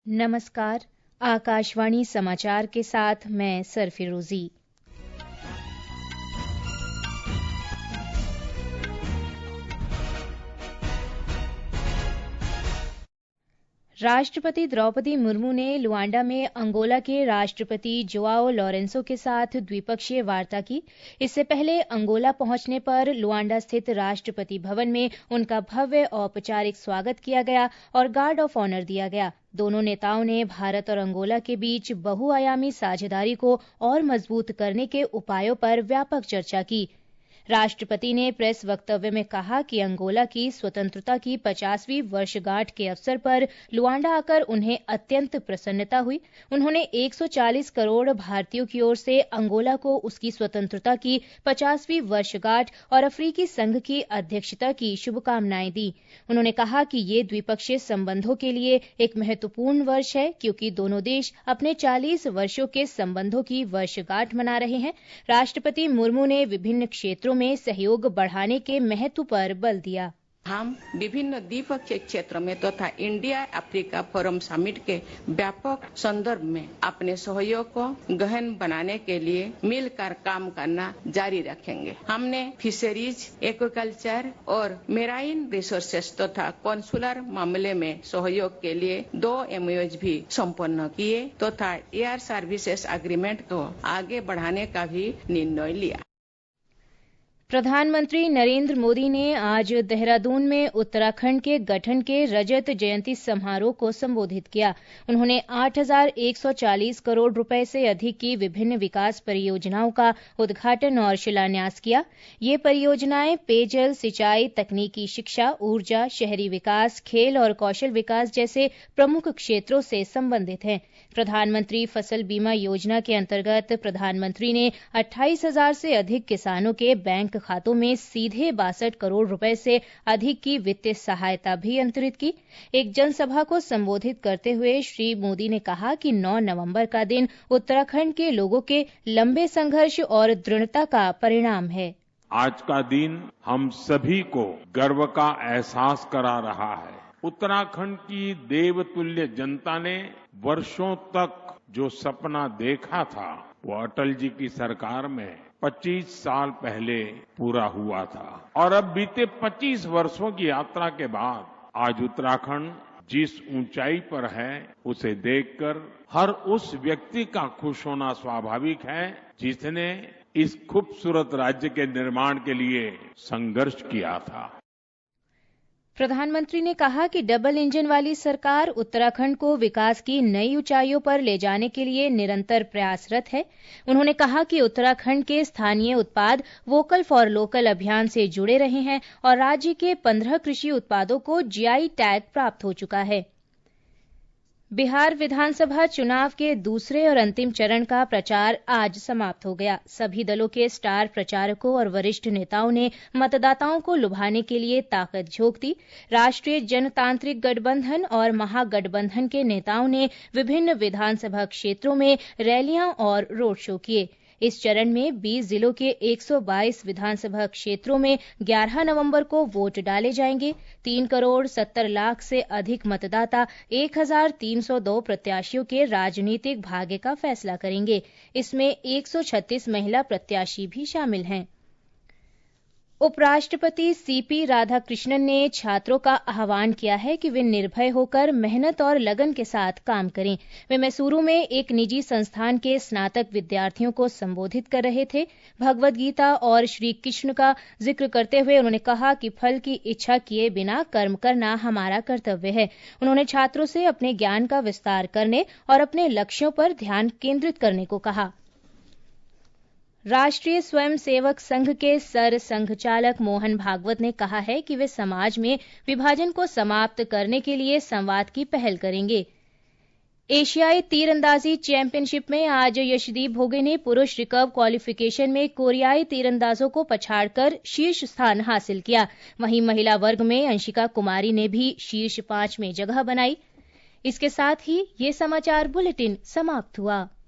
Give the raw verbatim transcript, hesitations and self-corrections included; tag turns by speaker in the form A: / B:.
A: नमस्कार, आकाशवाणी समाचार के साथ मैं सरफिरोजी। राष्ट्रपति द्रौपदी मुर्मू ने लुआंडा में अंगोला के राष्ट्रपति जोआओ लोरेंसो के साथ द्विपक्षीय वार्ता की। इससे पहले अंगोला पहुंचने पर लुआंडा स्थित राष्ट्रपति भवन में उनका भव्य औपचारिक स्वागत किया गया और गार्ड ऑफ ऑनर दिया गया। दोनों नेताओं ने भारत और अंगोला के बीच बहुआयामी साझेदारी को और मजबूत करने के उपायों पर व्यापक चर्चा की। राष्ट्रपति ने प्रेस वक्तव्य में कहा कि अंगोला की स्वतंत्रता की पचासवीं वर्षगांठ के अवसर पर लुआंडा आकर उन्हें अत्यंत प्रसन्नता हुई। उन्होंने एक सौ चालीस करोड़ भारतीयों की ओर से अंगोला को उसकी स्वतंत्रता की पचासवीं वर्षगांठ और अफ्रीकी संघ की अध्यक्षता की शुभकामनाएं दी। उन्होंने कहा कि ये द्विपक्षीय संबंधों के लिए एक महत्वपूर्ण वर्ष है, क्योंकि दोनों देश अपने चालीस वर्षों के संबंधों की वर्षगांठ मना रहे हैं। राष्ट्रपति मुर्मू ने विभिन्न क्षेत्रों में सहयोग बढ़ाने के महत्व पर बल दिया।
B: हम विभिन्न द्विपक्षीय क्षेत्र में तथा तो इंडिया अफ्रीका फोरम समिट के व्यापक संदर्भ में अपने सहयोग को गहन बनाने के लिए मिलकर काम करना जारी रखेंगे। हमने फिशरीज, एक्वाकल्चर और मेराइन रिसोर्सेस तथा तो कॉन्सुलर मामले में सहयोग के लिए दो एमओयूज भी संपन्न किए तथा तो एयर सर्विसेज एग्रीमेंट को आगे बढ़ाने का भी निर्णय लिया।
A: प्रधानमंत्री नरेंद्र मोदी ने आज देहरादून में उत्तराखंड के गठन के रजत जयंती समारोह को संबोधित किया। उन्होंने आठ हज़ार एक सौ चालीस करोड़ रुपए से अधिक की विभिन्न विकास परियोजनाओं का उद्घाटन और शिलान्यास किया। ये परियोजनाएं पेयजल, सिंचाई, तकनीकी शिक्षा, ऊर्जा, शहरी विकास, खेल और कौशल विकास जैसे प्रमुख क्षेत्रों से संबंधित हैं। प्रधानमंत्री फसल बीमा योजना के अंतर्गत प्रधानमंत्री ने अट्ठाईस हज़ार से अधिक किसानों के बैंक खातों में सीधे बासठ करोड़ रुपए से अधिक की वित्तीय सहायता भी अंतरित की। एक जनसभा को संबोधित करते हुए श्री मोदी ने कहा कि नौ नवंबर का दिन उत्तराखंड के लोगों के लंबे संघर्ष और दृढ़ता का परिणाम है।
C: आज का दिन हम सभी को गर्व का एहसास करा रहा है। उत्तराखंड की देवतुल्य जनता ने वर्षों तक जो सपना देखा था, वो अटल जी की सरकार में पच्चीस साल पहले पूरा हुआ था और अब बीते पच्चीस वर्षों की यात्रा के बाद आज उत्तराखंड जिस ऊंचाई पर है, उसे देखकर हर उस व्यक्ति का खुश होना स्वाभाविक है जिसने इस खूबसूरत राज्य के निर्माण के लिए संघर्ष किया था।
A: प्रधानमंत्री ने कहा कि डबल इंजन वाली सरकार उत्तराखंड को विकास की नई ऊंचाइयों पर ले जाने के लिए निरंतर प्रयासरत है। उन्होंने कहा कि उत्तराखंड के स्थानीय उत्पाद वोकल फॉर लोकल अभियान से जुड़े रहे हैं और राज्य के पंद्रह कृषि उत्पादों को जीआई टैग प्राप्त हो चुका है। बिहार विधानसभा चुनाव के दूसरे और अंतिम चरण का प्रचार आज समाप्त हो गया। सभी दलों के स्टार प्रचारकों और वरिष्ठ नेताओं ने मतदाताओं को लुभाने के लिए ताकत झोंक दी। राष्ट्रीय जनतांत्रिक गठबंधन और महागठबंधन के नेताओं ने विभिन्न विधानसभा क्षेत्रों में रैलियां और रोड शो किए। इस चरण में बीस जिलों के एक सौ बाईस विधानसभा क्षेत्रों में ग्यारह नवंबर को वोट डाले जाएंगे। तीन करोड़ सत्तर लाख से अधिक मतदाता एक हज़ार तीन सौ दो प्रत्याशियों के राजनीतिक भाग्य का फैसला करेंगे। इसमें एक सौ छत्तीस महिला प्रत्याशी भी शामिल हैं। उपराष्ट्रपति सीपी राधाकृष्णन ने छात्रों का आह्वान किया है कि वे निर्भय होकर मेहनत और लगन के साथ काम करें। वे मैसूरू में एक निजी संस्थान के स्नातक विद्यार्थियों को संबोधित कर रहे थे। भगवद गीता और श्री कृष्ण का जिक्र करते हुए उन्होंने कहा कि फल की इच्छा किए बिना कर्म करना हमारा कर्तव्य है। उन्होंने छात्रों से अपने ज्ञान का विस्तार करने और अपने लक्ष्यों पर ध्यान केंद्रित करने को कहा। राष्ट्रीय स्वयंसेवक संघ के सर संघचालक मोहन भागवत ने कहा है कि वे समाज में विभाजन को समाप्त करने के लिए संवाद की पहल करेंगे। एशियाई तीरंदाजी चैंपियनशिप में आज यशदीप भोगे ने पुरुष रिकर्व क्वालिफिकेशन में कोरियाई तीरंदाजों को पछाड़कर शीर्ष स्थान हासिल किया। वहीं महिला वर्ग में अंशिका कुमारी ने भी शीर्ष पांच में जगह बनाई। इसके साथ ही ये समाचार बुलेटिन समाप्त हुआ।